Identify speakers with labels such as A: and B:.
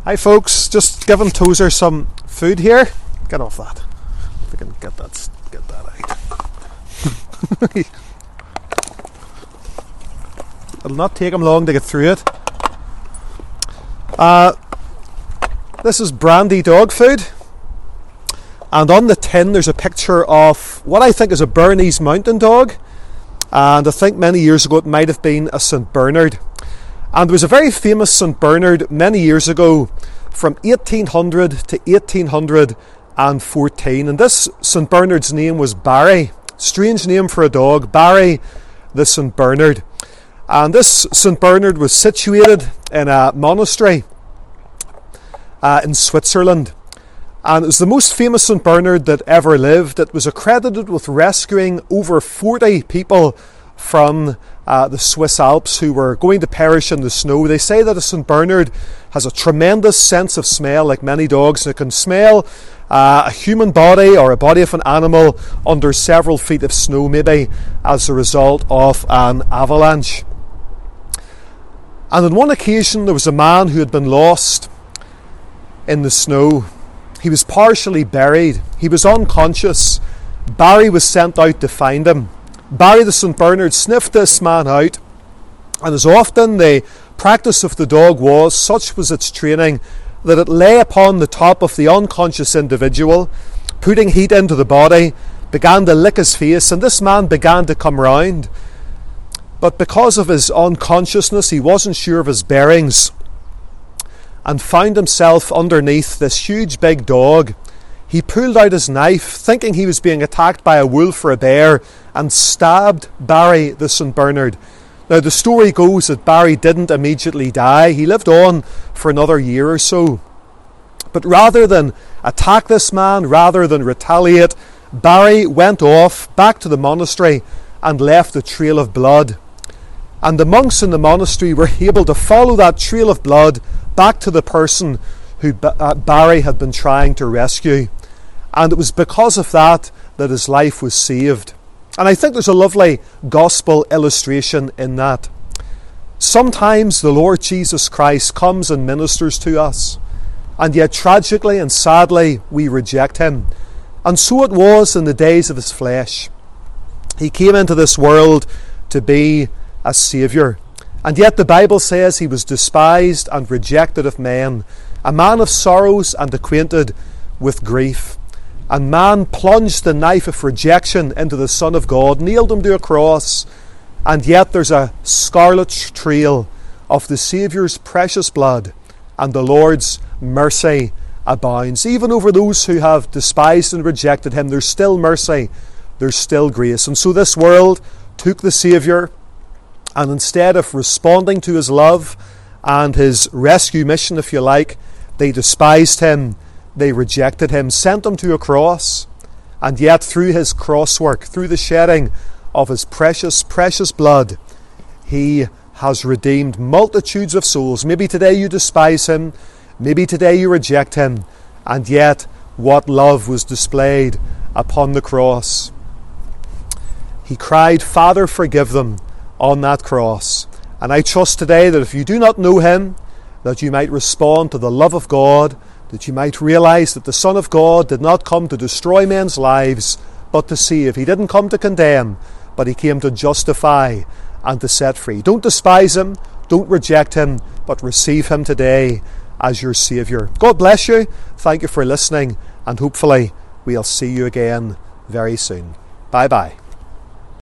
A: Hi folks, just giving Tozer some food here. Get off that. If we can get that out. It'll not take him long to get through it. This is brandy dog food. And on the tin there's a picture of what I think is a Bernese mountain dog. And I think many years ago it might have been a St. Bernard. And there was a very famous St. Bernard many years ago from 1800 to 1814. And this St. Bernard's name was Barry. Strange name for a dog, Barry the St. Bernard. And this St. Bernard was situated in a monastery in Switzerland. And it was the most famous St. Bernard that ever lived. It was accredited with rescuing over 40 people from the Swiss Alps who were going to perish in the snow. They say that a St. Bernard has a tremendous sense of smell, like many dogs, and it can smell a human body or a body of an animal under several feet of snow, maybe as a result of an avalanche. And on one occasion there was a man who had been lost in the snow. He was partially buried. He was unconscious. Barry was sent out to find him. Barry the St. Bernard sniffed this man out, and as often the practice of the dog was, such was its training, that it lay upon the top of the unconscious individual, putting heat into the body, began to lick his face, and this man began to come round. But because of his unconsciousness, he wasn't sure of his bearings, and found himself underneath this huge big dog. He pulled out his knife, thinking he was being attacked by a wolf or a bear, and stabbed Barry the St. Bernard. Now the story goes that Barry didn't immediately die. He lived on for another year or so. But rather than attack this man, rather than retaliate, Barry went off back to the monastery and left a trail of blood. And the monks in the monastery were able to follow that trail of blood back to the person who Barry had been trying to rescue. And it was because of that that his life was saved. And I think there's a lovely gospel illustration in that. Sometimes the Lord Jesus Christ comes and ministers to us, and yet tragically and sadly we reject him. And so it was in the days of his flesh. He came into this world to be a saviour. And yet the Bible says he was despised and rejected of men, a man of sorrows and acquainted with grief. And man plunged the knife of rejection into the Son of God, nailed him to a cross, and yet there's a scarlet trail of the Saviour's precious blood, and the Lord's mercy abounds. Even over those who have despised and rejected him, there's still mercy, there's still grace. And so this world took the Saviour, and instead of responding to his love and his rescue mission, if you like, they despised him, they rejected him, sent him to a cross, and yet through his cross work, through the shedding of his precious, precious blood, he has redeemed multitudes of souls. Maybe today you despise him, maybe today you reject him, and yet what love was displayed upon the cross. He cried, "Father, forgive them," on that cross. And I trust today that if you do not know him, that you might respond to the love of God, that you might realize that the Son of God did not come to destroy men's lives, but to save. He didn't come to condemn, but he came to justify and to set free. Don't despise him, don't reject him, but receive him today as your Saviour. God bless you. Thank you for listening, and hopefully we'll see you again very soon. Bye-bye.